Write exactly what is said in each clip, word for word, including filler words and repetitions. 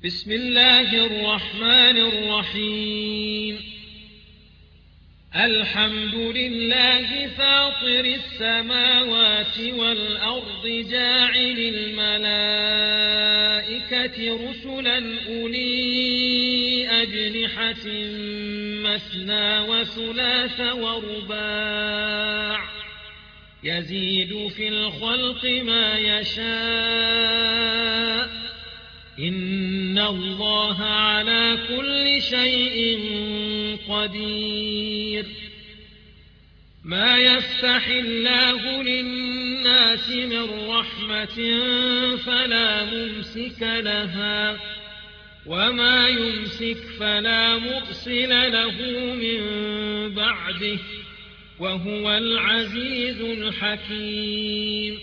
بسم الله الرحمن الرحيم الحمد لله فاطر السماوات والأرض جاعل الملائكة رسلا أولي أجنحة مثنى وثلاث ورباع يزيد في الخلق ما يشاء إن الله على كل شيء قدير ما يفتح الله للناس من رحمة فلا ممسك لها وما يمسك فلا مرسل له من بعده وهو العزيز الحكيم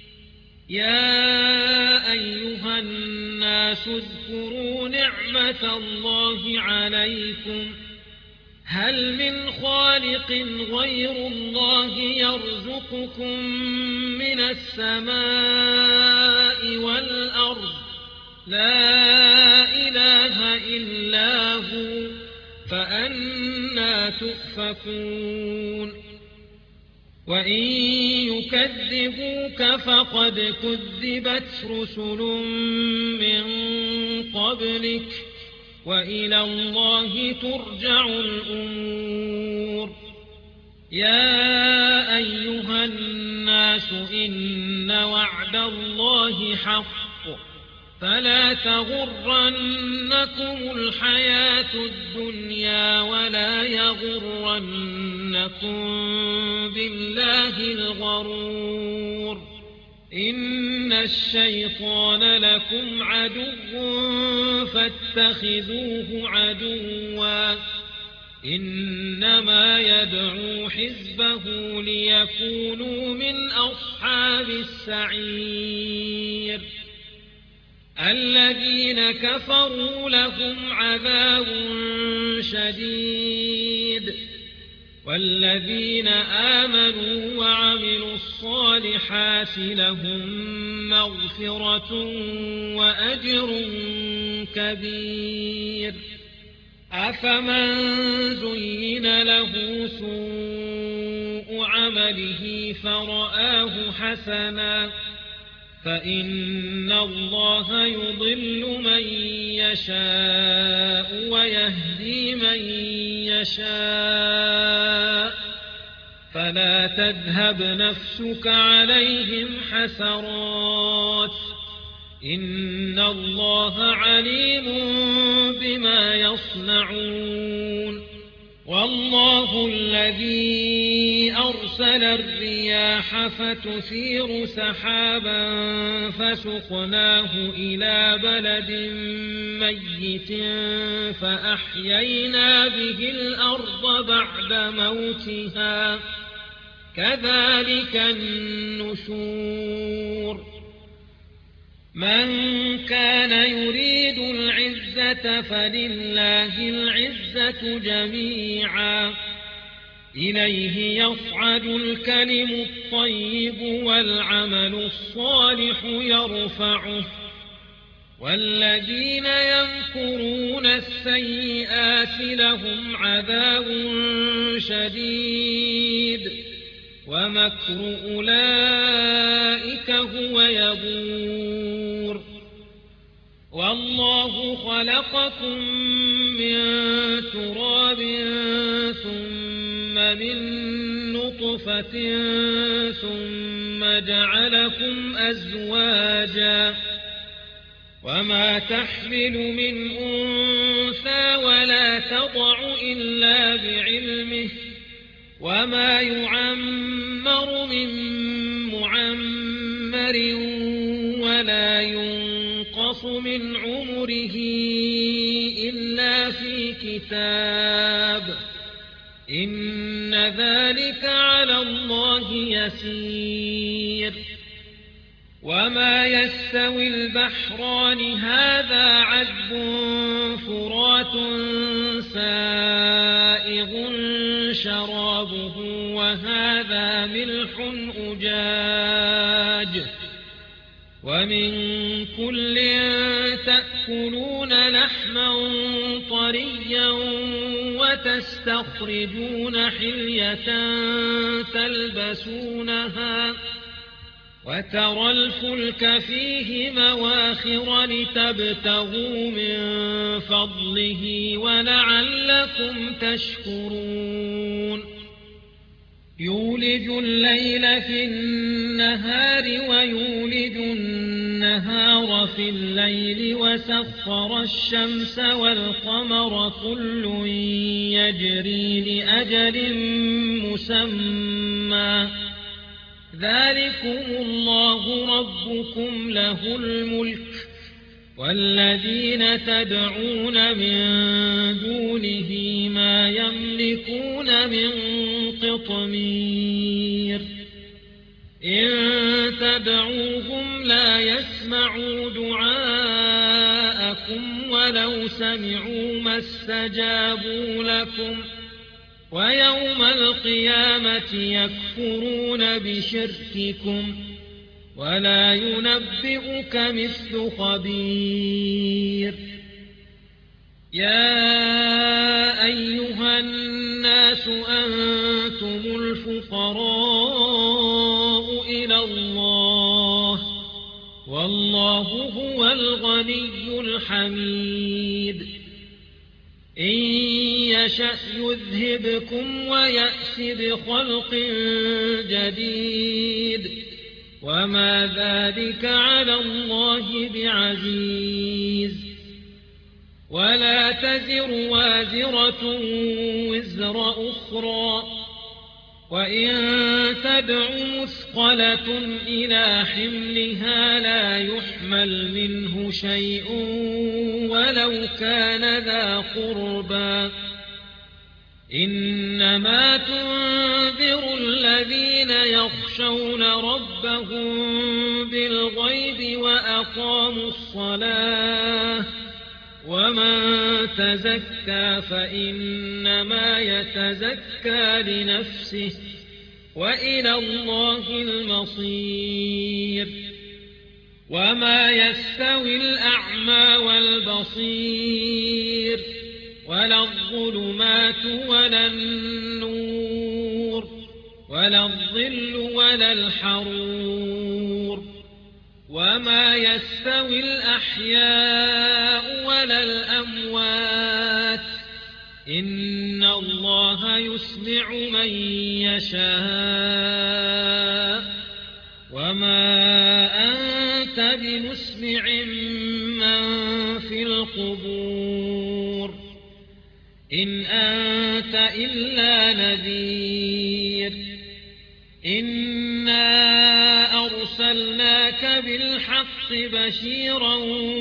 يا أيها الناس اذكروا نعمة الله عليكم هل من خالق غير الله يرزقكم من السماء والأرض لا إله إلا هو فأنى تؤفكون وإن يكذبوك فقد كذبت رسل من قبلك وإلى الله ترجع الأمور يا أيها الناس إن وعد الله حق فلا تغرنكم الحياة الدنيا ولا يغرنكم بالله الغرور إن الشيطان لكم عدو فاتخذوه عدوا إنما يدعو حزبه ليكونوا من أصحاب السعير الذين كفروا لهم عذاب شديد والذين آمنوا وعملوا الصالحات لهم مغفرة وأجر كبير أفمن زين له سوء عمله فرآه حسنا فإن الله يضل من يشاء ويهدي من يشاء فلا تذهب نفسك عليهم حسرات إن الله عليم بما يصنعون والله الذي أرسل الرياح فتثير سحابا فسقناه إلى بلد ميت فأحيينا به الأرض بعد موتها كذلك النشور من كان يريد العزة فلله العزة جميعا إليه يصعد الكلم الطيب والعمل الصالح يرفعه والذين يمكرون السيئات لهم عذاب شديد ومكر أولئك هو يبور والله خلقكم من تراب ثم من نطفة ثم جعلكم أزواجا وما تحمل من أنثى ولا تضع إلا بعلمه وما يعمر من معمر ولا ينقص من عمره إلا في كتاب إن ذلك على الله يسير وما يستوي البحران هذا عذب فرات سائغ شرابه وهذا ملح أجاج ومن كل تأكلون تأكلون لحما طريا وتستخرجون حلية تلبسونها وترى الفلك فيه مواخر لتبتغوا من فضله ولعلكم تشكرون يولج الليل في النهار ويولج النهار في الليل وسخر الشمس والقمر كل يجري لأجل مسمى ذلكم الله ربكم له الملك والذين تدعون من دونه ما يملكون من قطمير إن تدعوهم لا يسمعوا دعاءكم ولو سمعوا ما استجابوا لكم ويوم القيامة يكفرون بشرككم ولا ينبئك مثل خبير يا أيها الناس أنتم الفقراء إلى الله والله هو الغني الحميد إن يشأ يذهبكم ويأت بخلق جديد وما ذلك على الله بعزيز ولا تزر وازرة وزر أخرى وإن تدع مثقلة إلى حملها لا يحمل منه شيء ولو كان ذا قربى إنما تنذر الذين يخشون ربهم بالغيب وأقاموا الصلاة ومن تزكى فإنما يتزكى لنفسه وإلى الله المصير وما يستوي الأعمى والبصير ولا الظلمات ولا النور ولا الظل ولا الحرور وما يستوي الأحياء ولا الأموات إن الله يسمع من يشاء وما أنت بمسمع من في القبور إن أنت إلا نذير إنا أرسلناك بالحق بشيرا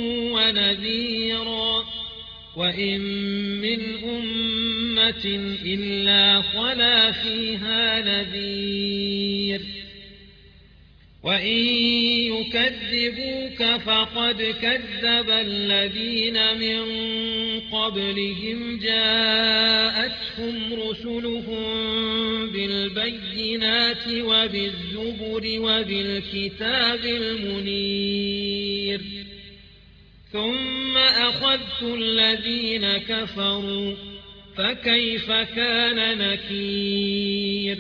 ونذيرا وإن من أمة إلا خلا فيها نذير وإن يكذبوك فقد كذب الذين من قبلهم جاءتهم رسلهم بالبينات وبالزبر وبالكتاب المنير ثم أخذت الذين كفروا فكيف كان نكير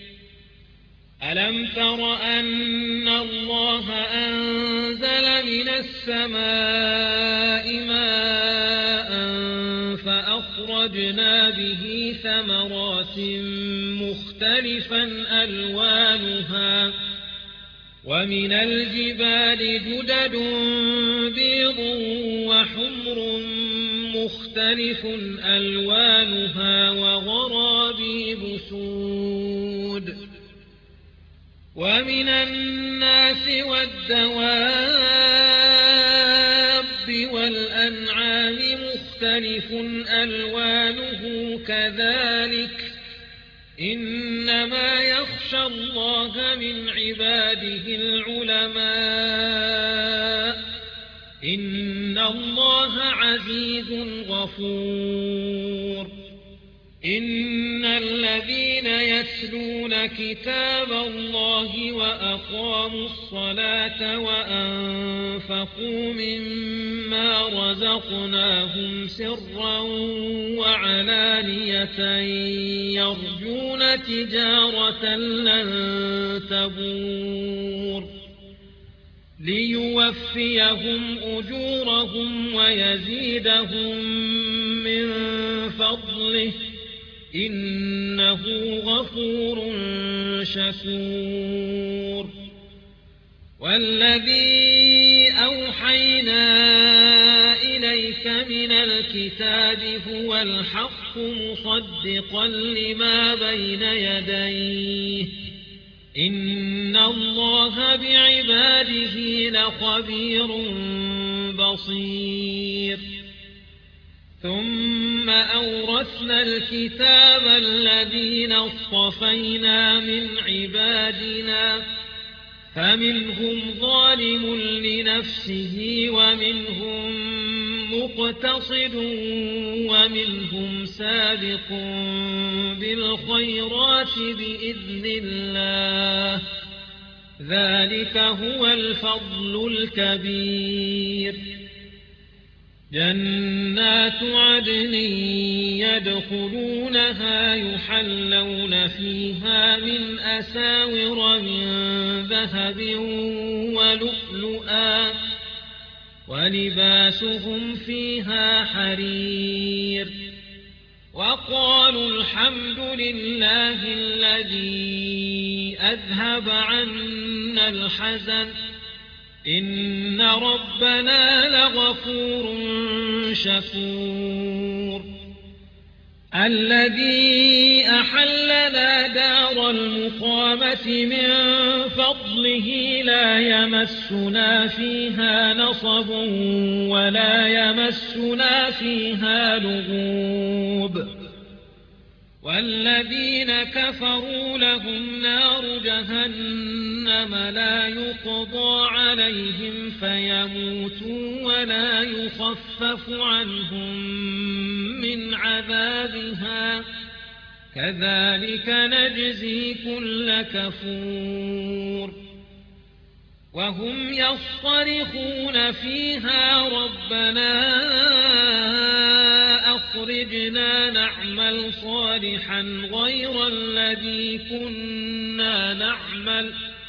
ألم تر أن الله أنزل من السماء ماء فأخرجنا به ثمرات مختلفا ألوانها ومن الجبال جدد بيض وحمر مختلف ألوانها وغرابيب سود ومن الناس والدواب والأنعام مختلف ألوانه كذلك إنما يخشى الله من عباده العلماء إن الله عزيز غفور إن الذين يتلون كتاب الله وأقاموا الصلاة وأنفقوا مما رزقناهم سرا وعلانية يرجون تجارة لن تبور ليوفيهم أجورهم ويزيدهم من فضله إنه غفور شكور والذي أوحينا إليك من الكتاب هو الحق مصدقا لما بين يديه إن الله بعباده لخبير بصير ثم أورثنا الكتاب الذين اصطفينا من عبادنا فمنهم ظالم لنفسه ومنهم مقتصد ومنهم سابق بالخيرات بإذن الله ذلك هو الفضل الكبير جنات عدن يدخلونها يحلون فيها من أساور من ذهب ولؤلؤا ولباسهم فيها حرير وقالوا الحمد لله الذي أذهب عنا الحزن إن ربنا لغفور شكور الذي أحلنا دار المقامة من فضله لا يمسنا فيها نصب ولا يمسنا فيها لغوب والذين كفروا لهم نار جهنم لا يقضى عليهم فيموتوا ولا يخفف عنهم من عذابها كذلك نجزي كل كفور وهم يصطرخون فيها ربنا أخرجنا نعمل صالحا غير الذي كنا نعمل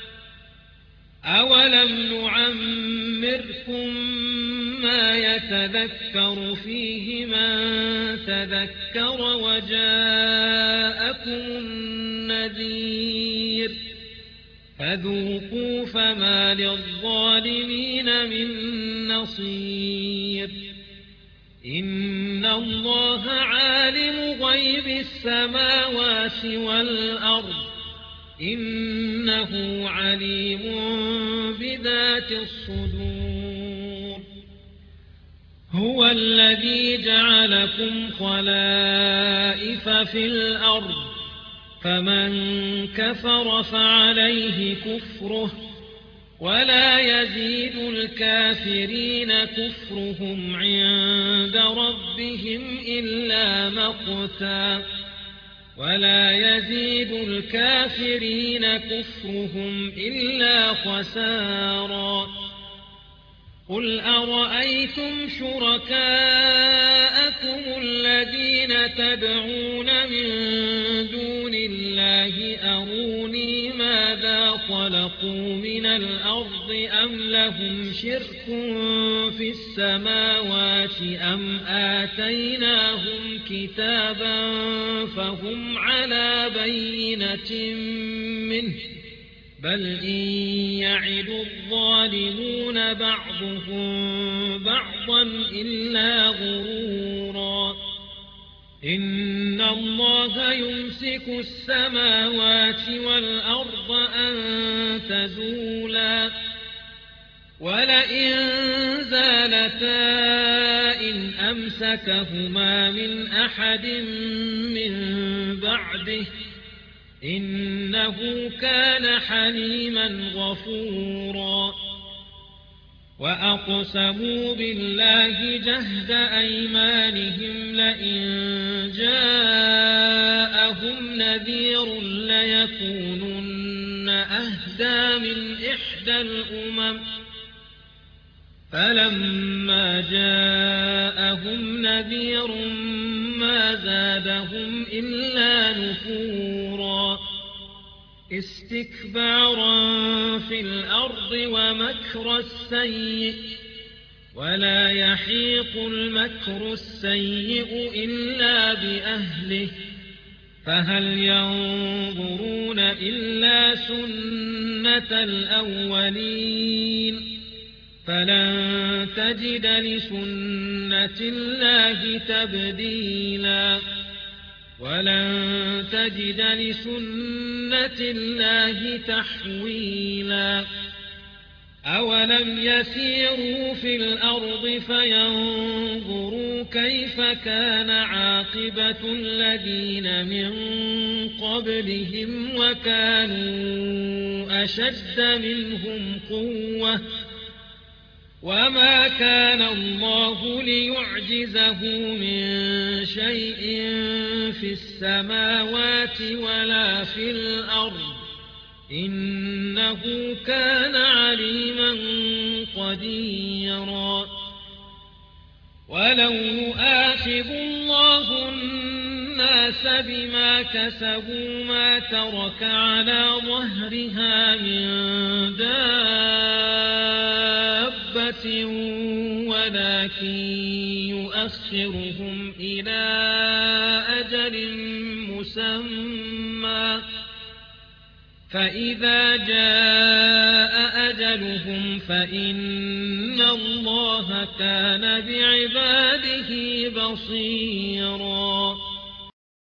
أولم نعمركم ما يتذكر فيه من تذكر وجاءكم النذير فذوقوا فما للظالمين من نصير إن الله عالم غيب السماوات والأرض إنه عليم بذات الصدور هو الذي جعلكم خلائف في الأرض فمن كفر فعليه كفره ولا يزيد الكافرين كفرهم عند ربهم إلا مقتا ولا يزيد الكافرين كفرهم إلا خسارا قل أرأيتم شركاءكم الذين تدعون من دون الله أروني ماذا خلقوا من الأرض أم لهم شرك في السماوات أم آتيناهم كتابا فهم على بينة منه بل إن يعد الظالمون بعضهم بعضا إلا غرورا إن الله يمسك السماوات والأرض أن تزولا ولئن زالتا إن أمسكهما من أحد من بعده إنه كان حليما غفورا وأقسموا بالله جهد أيمانهم لئن جاءوا نذير ليكونن أهدى من إحدى الأمم فلما جاءهم نذير ما زادهم إلا نفورا استكبارا في الأرض ومكر السيء ولا يحيق المكر السيء إلا بأهله فهل ينظرون إلا سنة الأولين فلن تجد لسنة الله تبديلا ولن تجد لسنة الله تحويلا أولم يسيروا في الأرض فينظروا كيف كان عاقبة الذين من قبلهم وكانوا أشد منهم قوة وما كان الله ليعجزه من شيء في السماوات ولا في الأرض إنه كان عليما قديرا ولو يؤاخذ الله الناس بما كسبوا ما ترك على ظهرها من دابة ولكن يؤخرهم إلى أجل مسمى فإذا جاء أجلهم فإن الله كان بعباده بصيرا